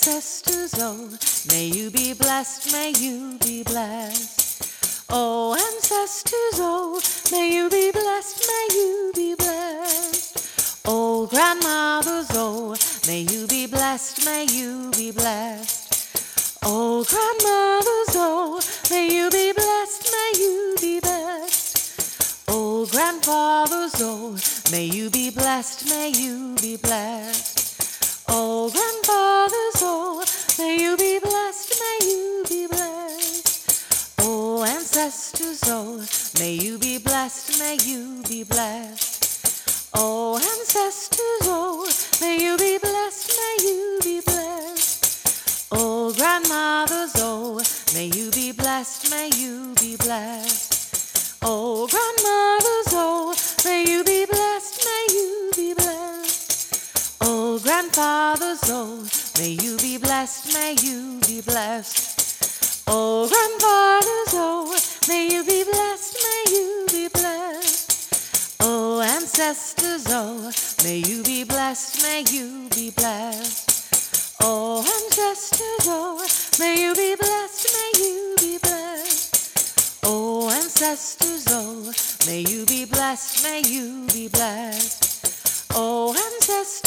ancestors, oh, may you be blessed, may you be blessed. Oh, ancestors, oh, may you be blessed, may you be blessed. Oh, grandmothers, oh, may you be blessed, may you be blessed. Oh, grandmothers, oh, may you be blessed, may you be blessed. Oh, grandfathers, oh, may you be blessed, may you be blessed. Oh, grandfathers, oh, may you be blessed, may you be blessed. Oh, ancestors, oh, may you be blessed, may you be blessed. Oh, ancestors, oh, may you be blessed, may you be blessed. Oh, grandmothers, oh, may you be blessed, may you be blessed. Oh, grandmothers, oh, may you be blessed, may you be blessed. Oh, grandfathers, oh, may you be blessed, may you be blessed. Oh, grandfathers, oh, may you be blessed, may you be blessed. Oh, ancestors, oh, may you be blessed, may you be blessed. Oh, ancestors, oh, may you be blessed, may you be blessed. Oh, ancestors, oh, may you be blessed, may you be blessed. Oh, ancestors.